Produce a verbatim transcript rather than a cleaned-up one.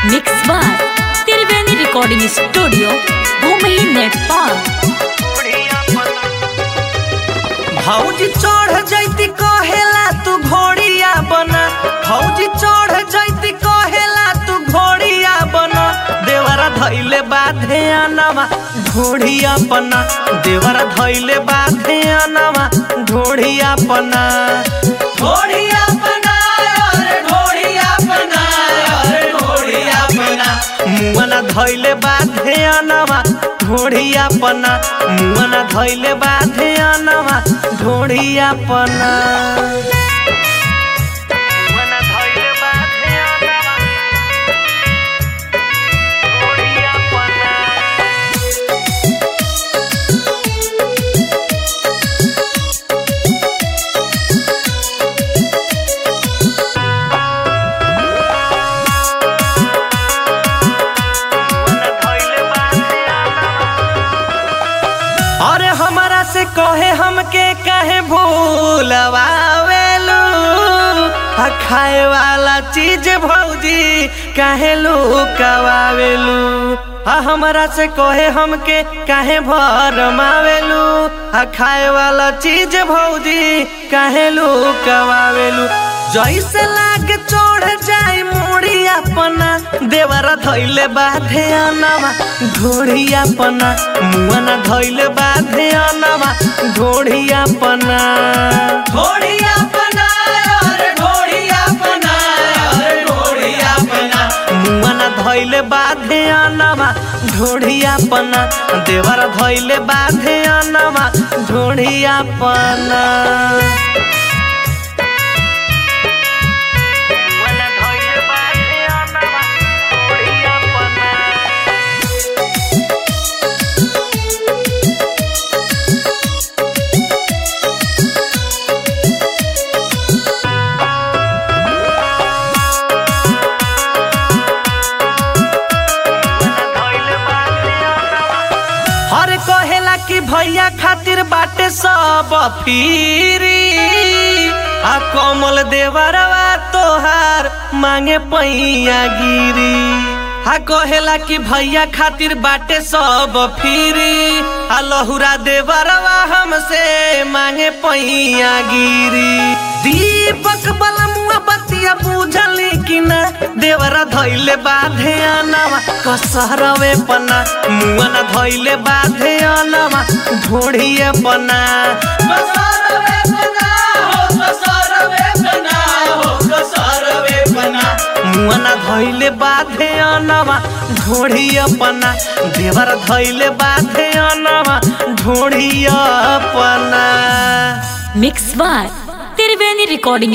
Mix by Triveni recording studio Bhumi Nepal. भौजी चढ़ जैती कहेला तू घोड़िया बना, भौजी चढ़ जैती कहेला तू घोड़िया बना। देवरा धैले बाधे अनवा ढोढ़िया पना, देवरा धैले बाधे अनवा ढोढ़िया पना। ढोढ़िया पना अरे ढोढ़िया पना अरे ढोढ़िया पना। मुआना धैले बाधे अनवा ढोढ़िया पना, मुआना धैले बाधे अनवा ढोढ़िया पना। मुआना धैले बाधे अनवा ढोढ़िया पना। अरे हमारा से कहे हमके काहे भूलवावेलू, खाए वाला चीज भौजी काहे लुकावेलू। हमारा से कहे हमके काहे भरमावेलू, खाए वाला चीज भौजी काहे लुकावेलू। जैसे लाग चढ़ जाए मुड़िया पना, देवरा धैले बाधे अनवा ढोढ़िया पना। मुआना धैले बाधे अनवा ढोढ़िया पना। ढोढ़िया पना अरे ढोढ़िया पना अरे ढोढ़िया पना। मुआना धैले बाधे अनवा ढोढ़िया पना, देवरा धैले बाधे अनवा ढोढ़िया पना। हर कहेला कि भैया खातिर बाटे सब फिरी, आ कोमल देवरवा तोहार मांगे पैया गिरी। हा कहेला कि भैया खातिर बाटे सब फिरी, आ लहुरा देवरवा हमसे मांगे पैया गिरी। दीपक बलमुआ बतिया बुझली कि ना, देवरा धैले बाधे अनवा कसरवे पना। मुआना धैले बाधे अनवा ढोढ़िए पना। कसरवे पना हो कसरवे पना हो कसरवे पना। मुआना धैले बाधे अनवा ढोढ़िए पना, देवरा धैले बाधे अनवा ढोढ़िए पना। Mix by Triveni recording